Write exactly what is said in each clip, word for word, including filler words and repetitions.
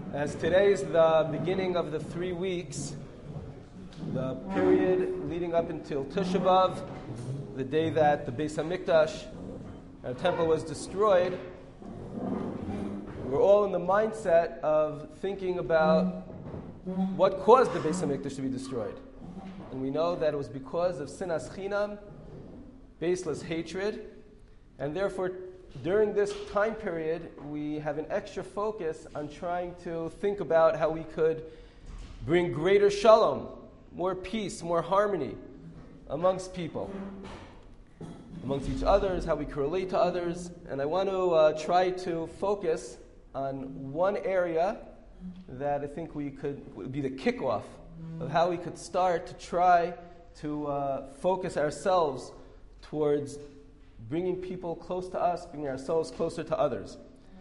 As today is the beginning of the three weeks, the period leading up until Tisha B'Av, the day that the Beis HaMikdash, our temple, was destroyed, we're all in the mindset of thinking about what caused the Beis HaMikdash to be destroyed. And we know that it was because of sinas chinam, baseless hatred, and therefore during this time period, we have an extra focus on trying to think about how we could bring greater shalom, more peace, more harmony amongst people, amongst each others, how we can relate to others. And I want to uh, try to focus on one area that I think we could would be the kickoff of how we could start to try to uh, focus ourselves towards bringing people close to us, bringing ourselves closer to others.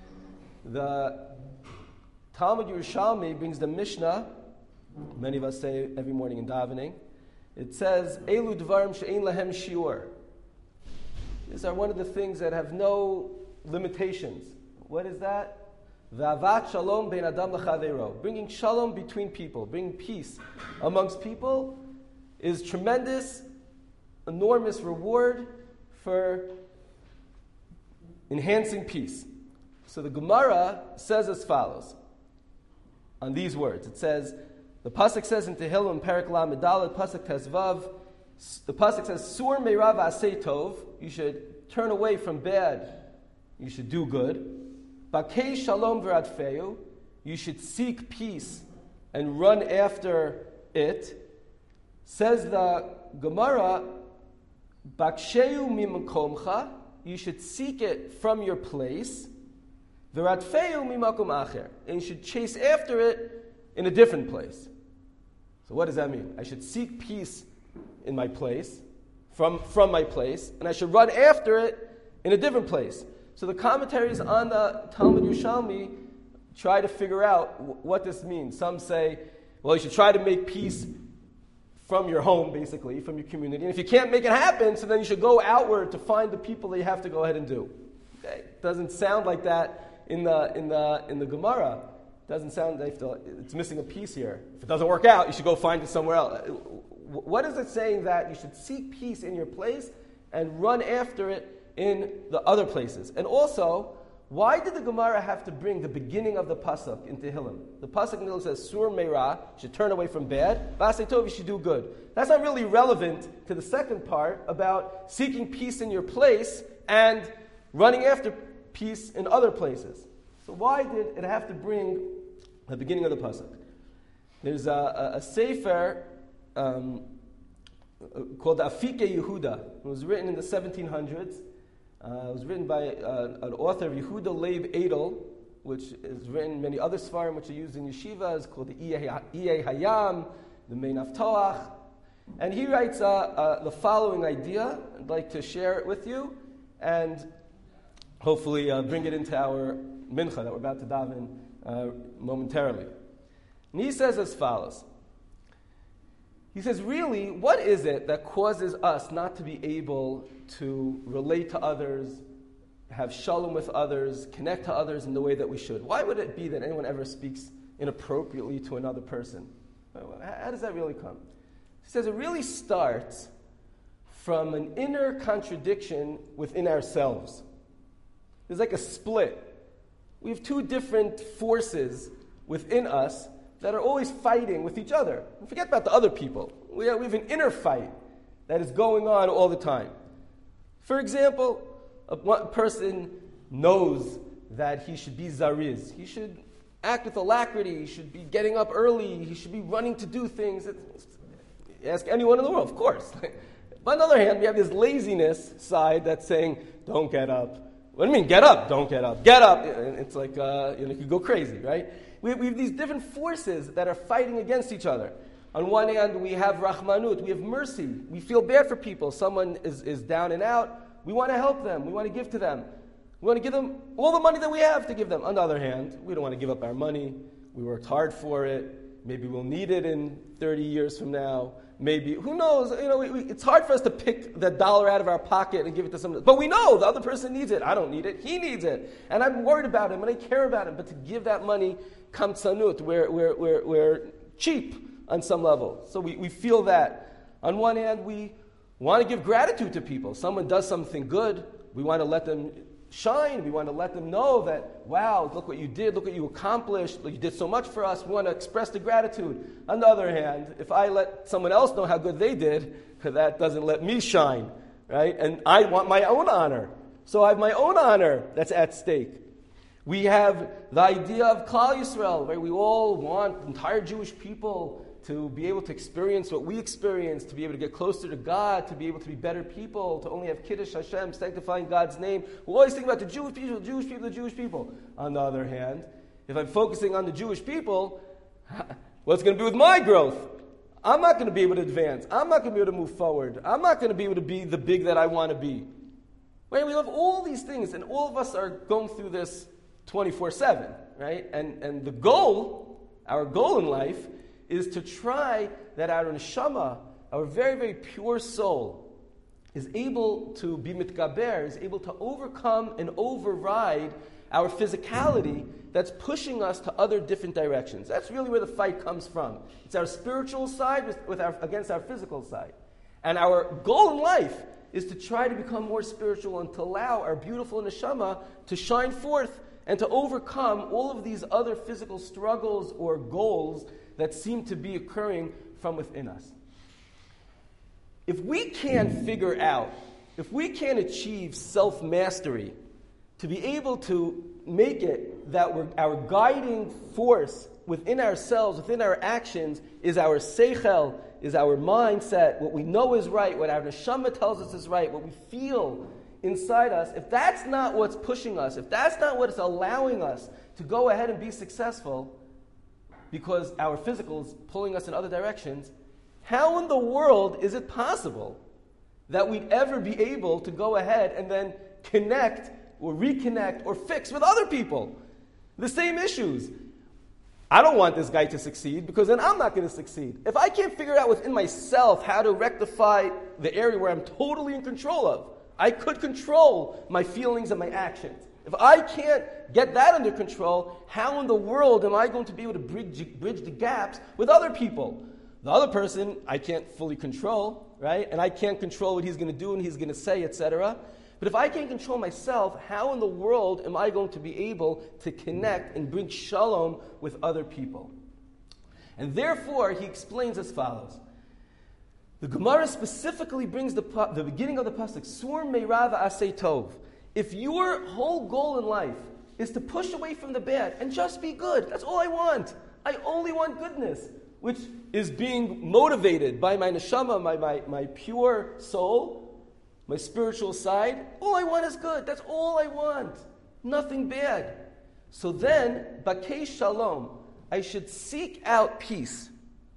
The Talmud Yerushalmi brings the Mishnah, many of us say every morning in davening. It says, Elu dvarim she'ein lahem shiur. These are one of the things that have no limitations. What is that? V'avat shalom bein adam l'chaveiro. Bringing shalom between people, bringing peace amongst people is tremendous, enormous reward for enhancing peace. So the Gemara says as follows, on these words. It says, the Pasuk says in Tehillim, Perek Lamed Daled, Pasuk Tezvav, the Pasuk says, Sur meirav asei tov, you should turn away from bad, you should do good. Bakei shalom v'radfeu, you should seek peace and run after it. Says the Gemara, Baksheu mimakomcha, you should seek it from your place. V'radfeu mimakom acher, and you should chase after it in a different place. So what does that mean? I should seek peace in my place, from, from my place, and I should run after it in a different place. So the commentaries on the Talmud Yerushalmi try to figure out w- what this means. Some say, well, you should try to make peace from your home, basically, from your community. And if you can't make it happen, so then you should go outward to find the people that you have to go ahead and do. Okay? It doesn't sound like that in the in the in the Gemara. It doesn't sound like it's missing a piece here. If it doesn't work out, you should go find it somewhere else. What is it saying that you should seek peace in your place and run after it in the other places? And also, why did the Gemara have to bring the beginning of the Pasuk in Tehillim? The Pasuk in Tehillim says, Sur meira, you should turn away from bad. V'asei tov, you should do good. That's not really relevant to the second part about seeking peace in your place and running after peace in other places. So why did it have to bring the beginning of the Pasuk? There's a, a, a sefer um, called Afike Yehuda. It was written in the seventeen hundreds. Uh, it was written by uh, an author of Yehuda Leib Edel, which is written in many other svarim which are used in yeshivas, called the Iyei Hayam, the Mein Haftoach. And he writes uh, uh, the following idea. I'd like to share it with you and hopefully uh, bring it into our mincha that we're about to daven uh, momentarily. And he says as follows. He says, really, what is it that causes us not to be able to relate to others, have shalom with others, connect to others in the way that we should? Why would it be that anyone ever speaks inappropriately to another person? How does that really come? He says it really starts from an inner contradiction within ourselves. There's like a split. We have two different forces within us that are always fighting with each other. And forget about the other people. We have, we have an inner fight that is going on all the time. For example, a one person knows that he should be zariz. He should act with alacrity. He should be getting up early. He should be running to do things. Ask anyone in the world, of course. But on the other hand, we have this laziness side that's saying, don't get up. What do you mean, get up? Don't get up. Get up. And it's like, uh, you know, you could go crazy, right? We, we have these different forces that are fighting against each other. On one hand, we have rahmanut, we have mercy. We feel bad for people. Someone is, is down and out. We want to help them. We want to give to them. We want to give them all the money that we have to give them. On the other hand, we don't want to give up our money. We worked hard for it. Maybe we'll need it in thirty years from now. Maybe, who knows? You know, we, we, it's hard for us to pick that dollar out of our pocket and give it to someone. But we know the other person needs it. I don't need it. He needs it. And I'm worried about him and I care about him. But to give that money, kam tsanut, we're, we're, we're, we're cheap on some level. So we, we feel that. On one hand, we want to give gratitude to people. Someone does something good. We want to let them shine. We want to let them know that, wow, look what you did, look what you accomplished, look, you did so much for us. We want to express the gratitude. On the other hand, if I let someone else know how good they did, that doesn't let me shine, right? And I want my own honor. So I have my own honor that's at stake. We have the idea of Klal Yisrael, where we all want entire Jewish people to be able to experience what we experience, to be able to get closer to God, to be able to be better people, to only have Kiddush Hashem, sanctifying God's name. We always think about the Jewish people, the Jewish people, the Jewish people. On the other hand, if I'm focusing on the Jewish people, what's going to be with my growth? I'm not going to be able to advance. I'm not going to be able to move forward. I'm not going to be able to be the big that I want to be. Right? We have all these things, and all of us are going through this twenty-four seven, right? And, and the goal, our goal in life, is to try that our neshama, our very, very pure soul, is able to be mitgaber, is able to overcome and override our physicality that's pushing us to other different directions. That's really where the fight comes from. It's our spiritual side with, with our, against our physical side. And our goal in life is to try to become more spiritual and to allow our beautiful neshama to shine forth and to overcome all of these other physical struggles or goals that seem to be occurring from within us. If we can't figure out, if we can't achieve self-mastery, to be able to make it that we're, our guiding force within ourselves, within our actions, is our seichel, is our mindset, what we know is right, what our neshama tells us is right, what we feel inside us, if that's not what's pushing us, if that's not what's allowing us to go ahead and be successful, because our physical is pulling us in other directions, how in the world is it possible that we'd ever be able to go ahead and then connect or reconnect or fix with other people the same issues? I don't want this guy to succeed because then I'm not going to succeed. If I can't figure out within myself how to rectify the area where I'm totally in control of, I could control my feelings and my actions. If I can't get that under control, how in the world am I going to be able to bridge, bridge the gaps with other people? The other person, I can't fully control, right? And I can't control what he's going to do and he's going to say, et cetera. But if I can't control myself, how in the world am I going to be able to connect and bring shalom with other people? And therefore, he explains as follows. The Gemara specifically brings the, the beginning of the pasuk, Sur meirava asei tov. If your whole goal in life is to push away from the bad and just be good, that's all I want. I only want goodness, which is being motivated by my neshama, my, my, my pure soul, my spiritual side. All I want is good. That's all I want. Nothing bad. So then, bakei shalom, I should seek out peace.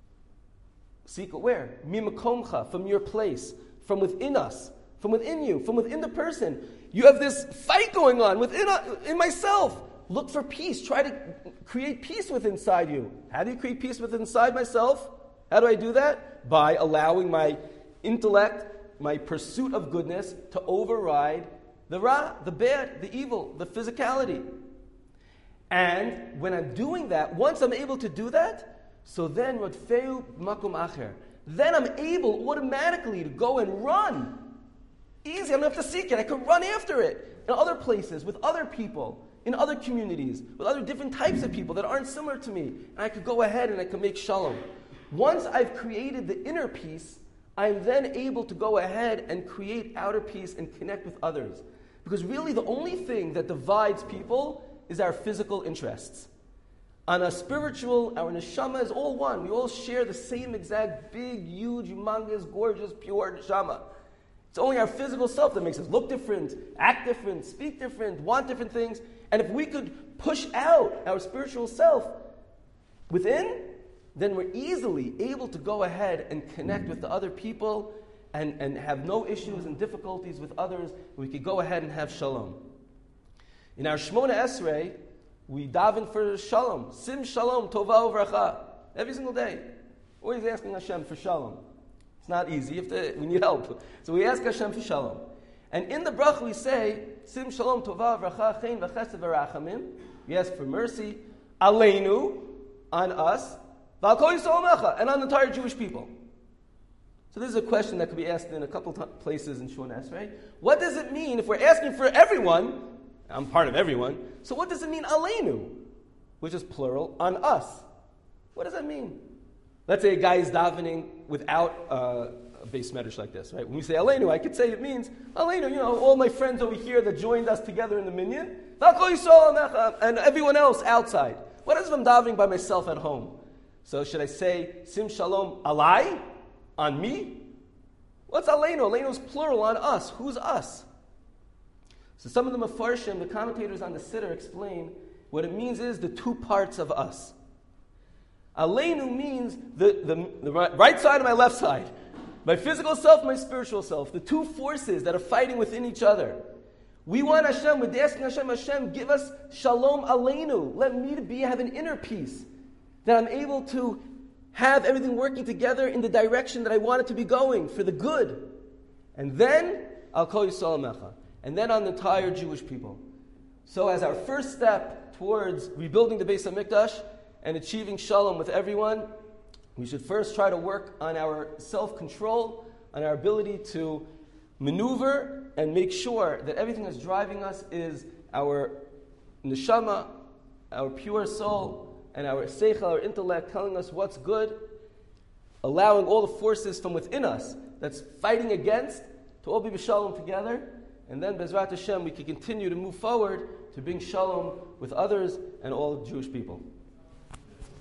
Seek it where? Mimakomcha, from your place, from within us, from within you, from within the person. You have this fight going on within uh, in myself. Look for peace. Try to create peace within inside you. How do you create peace within inside myself? How do I do that? By allowing my intellect, my pursuit of goodness, to override the ra, the bad, the evil, the physicality. And when I'm doing that, once I'm able to do that, so then rodfeu makom acher. Then I'm able automatically to go and run. Easy, I don't have to seek it. I can run after it in other places, with other people, in other communities, with other different types of people that aren't similar to me. And I could go ahead and I can make shalom. Once I've created the inner peace, I'm then able to go ahead and create outer peace and connect with others. Because really the only thing that divides people is our physical interests. On a spiritual, our neshama is all one. We all share the same exact big, huge, humongous, gorgeous, pure neshama. It's only our physical self that makes us look different, act different, speak different, want different things. And if we could push out our spiritual self within, then we're easily able to go ahead and connect with the other people and, and have no issues and difficulties with others. We could go ahead and have shalom. In our Shemona Esrei, we daven for shalom. Sim shalom, tova uvracha. Every single day. Always asking Hashem for shalom. It's not easy. You have to, we need help. So we ask Hashem for shalom. And in the bracha we say, Sim shalom tova v'racha chen v'chesed v'rachamim. We ask for mercy, aleinu, on us, v'al kol Yisrael mecha, and on the entire Jewish people. So this is a question that could be asked in a couple t- places in Shemona Esrei. What does it mean if we're asking for everyone? I'm part of everyone. So what does it mean, aleinu, which is plural, on us? What does that mean? Let's say a guy is davening without uh, a base medrash like this, right? When we say aleinu, I could say it means aleinu. You know, all my friends over here that joined us together in the minyan, and everyone else outside. What is if I'm davening by myself at home? So should I say sim shalom alai, on me? What's aleinu? Aleinu is plural, on us. Who's us? So some of the Mefarshim, the commentators on the Siddur, explain what it means is the two parts of us. Aleinu means the, the, the right side and my left side. My physical self, my spiritual self. The two forces that are fighting within each other. We want Hashem, we're asking Hashem, Hashem, give us shalom aleinu. Let me be, have an inner peace. That I'm able to have everything working together in the direction that I want it to be going, for the good. And then, I'll call you Yisrael mecha. And then on the entire Jewish people. So as our first step towards rebuilding the Beis HaMikdash and achieving shalom with everyone, we should first try to work on our self-control, on our ability to maneuver and make sure that everything that's driving us is our neshama, our pure soul, and our seichel, our intellect, telling us what's good, allowing all the forces from within us that's fighting against to all be b'shalom together. And then, Bezrat Hashem, we can continue to move forward to bring shalom with others and all Jewish people.